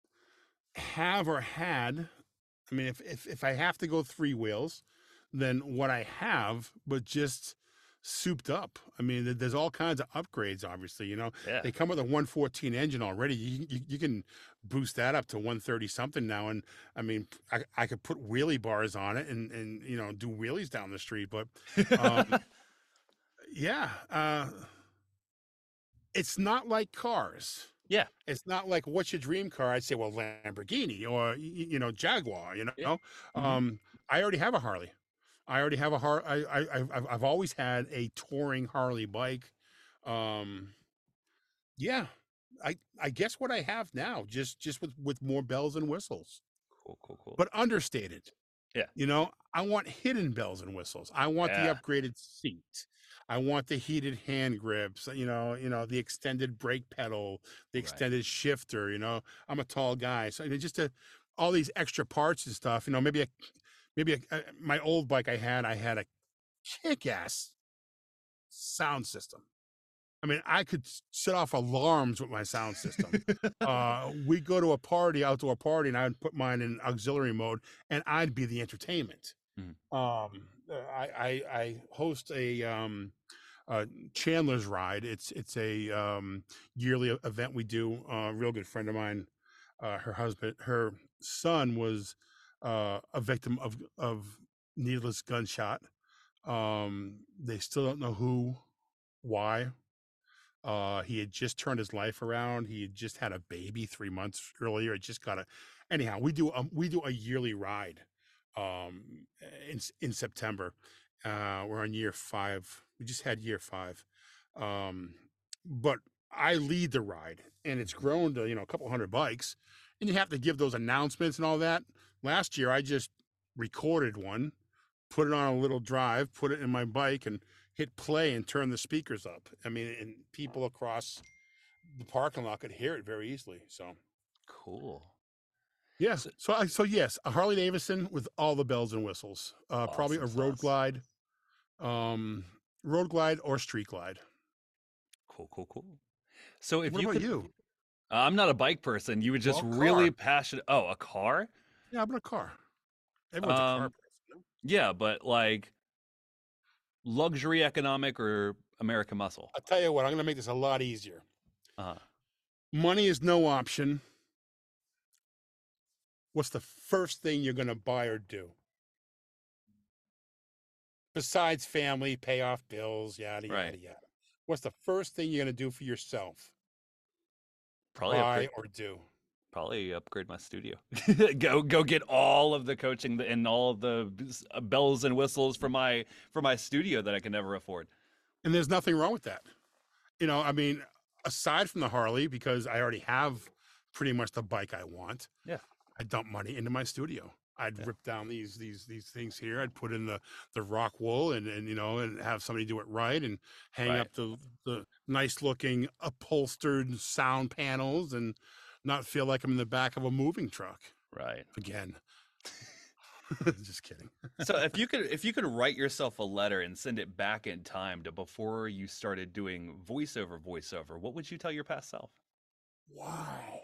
have or had. I mean, if, if, if I have to go three wheels, then what I have, but just souped up. I mean, there- there's all kinds of upgrades, obviously, you know. Yeah. They come with a one fourteen engine already. You, you, you can boost that up to one thirty something now. And I mean, I, I could put wheelie bars on it and, and, you know, do wheelies down the street. But um, yeah, uh, it's not like cars. Yeah. It's not like, what's your dream car? I'd say, well, Lamborghini or, y- y- you know, Jaguar, you know. Yeah. Mhm. Um, I already have a Harley. I already have a Har. I, I, I've, I've I've always had a touring Harley bike. Um, yeah, I, I guess what I have now, just, just with, with more bells and whistles, Cool, cool, cool. but understated. Yeah. You know, I want hidden bells and whistles. I want Yeah. the upgraded seat. I want the heated hand grips, you know, you know, the extended brake pedal, the Right. extended shifter, you know. I'm a tall guy. So, you know, just a, all these extra parts and stuff, you know, maybe a, maybe a, a, my old bike I had, I had a kick-ass sound system. I mean, I could s- set off alarms with my sound system. uh, we go to a party, outdoor party, and I'd put mine in auxiliary mode, and I'd be the entertainment. Mhm. Um, uh, I, I I host a um, uh, Chandler's Ride. It's it's a um, yearly e- event we do. Uh, a real good friend of mine, uh, her husband, her son was uh, a victim of of needless gunshot. Um, they still don't know who, why. Uh, he had just turned his life around. He had just had a baby three months earlier. It just got a. Anyhow, we do um, we do a yearly ride, um, in S- in September. Uh, we're on year five. We just had year five, um, but I lead the ride, and it's grown to, you know, a couple hundred bikes, and you have to give those announcements and all that. Last year, I just recorded one, put it on a little drive, put it in my bike, and hit play and turn the speakers up. I mean, and people across the parking lot could hear it very easily. So, Cool. yes. So- So, I, so yes, a Harley Davidson with all the bells and whistles. Uh, probably a Awesome Road sauce. Glide, um, Road Glide or Street Glide. Cool, cool, cool. So if What you about could, you? I'm not a bike person. You were just Well, really car. passionate. Oh, a car? Yeah, how about a car? Everyone's a car Um, person. no? Yeah, but like luxury economic or American muscle? I'll tell you what, I'm going to make this a lot easier. Uh, Money is no option. What's the first thing you're going to buy or do? Besides family, pay off bills, yada, yada, Right. yada. What's the first thing you're going to do for yourself? probably Buy upgrade, or do? probably upgrade my studio. go go get all of the coaching and all of the s- uh, bells and whistles for my for my studio that I can never afford. And there's nothing wrong with that. You know, I mean, aside from the Harley, because I already have pretty much the bike I want. Yeah. I dump money into my studio. I'd Yeah. rip down these these these things here. I'd put in the the rock wool and and you know and have somebody do it right and hang Right. up the the nice looking upholstered sound panels and not feel like I'm in the back of a moving truck Right. again. Just kidding. So if you could if you could write yourself a letter and send it back in time to before you started doing voiceover voiceover, what would you tell your past self? Wow.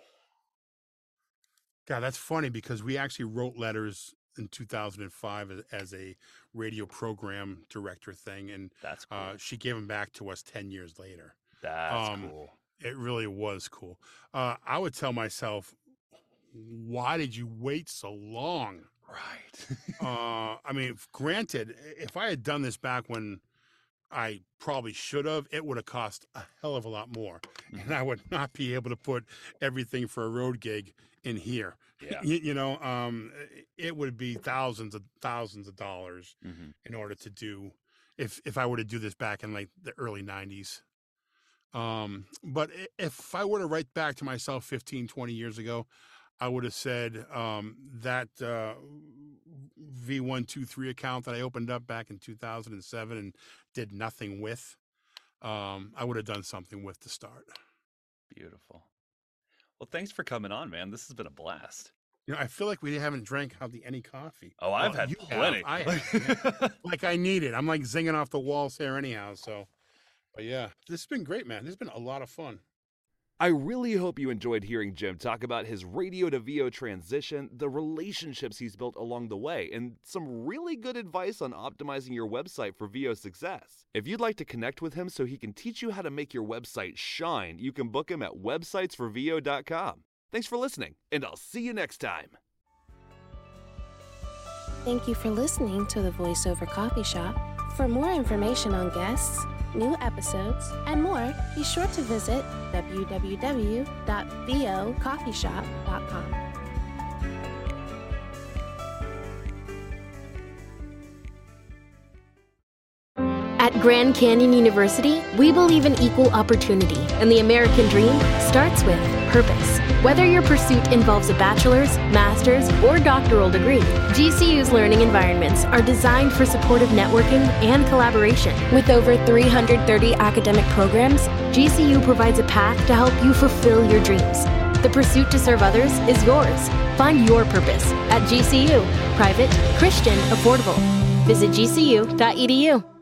God, that's funny because we actually wrote letters in two thousand five as, as a radio program director thing, and That's cool. uh, she gave them back to us ten years later. That's um, cool. It really was cool. Uh, I would tell myself, why did you wait so long? Right. uh, I mean, granted, if I had done this back when I probably should have, it would have cost a hell of a lot more. Mm-hmm. And I would not be able to put everything for a road gig in here. Yeah. You, you know, um, it would be thousands of thousands of dollars mm-hmm. in order to do, if, if I were to do this back in like the early nineties. Um, but if I were to write back to myself fifteen, twenty years ago, I would have said um, that uh, V one two three account that I opened up back in two thousand seven and did nothing with, um, I would have done something with to start. Beautiful. Well, thanks for coming on, man. This has been a blast. You know, I feel like we haven't drank hardly any coffee. Oh, I've well, had plenty. Have. I have. Like I need it. I'm like zinging off the walls here anyhow. So, but yeah, this has been great, man. This has been a lot of fun. I really hope you enjoyed hearing Jim talk about his radio to V O transition, the relationships he's built along the way, and some really good advice on optimizing your website for V O success. If you'd like to connect with him so he can teach you how to make your website shine, you can book him at websites for V O dot com. Thanks for listening, and I'll see you next time. Thank you for listening to the VoiceOver Coffee Shop. For more information on guests, new episodes, and more, be sure to visit w w w dot v o coffee shop dot com. At Grand Canyon University, we believe in equal opportunity, and the American dream starts with purpose. Whether your pursuit involves a bachelor's, master's, or doctoral degree, G C U's learning environments are designed for supportive networking and collaboration. With over three hundred thirty academic programs, G C U provides a path to help you fulfill your dreams. The pursuit to serve others is yours. Find your purpose at G C U. Private, Christian, affordable. Visit G C U dot E D U.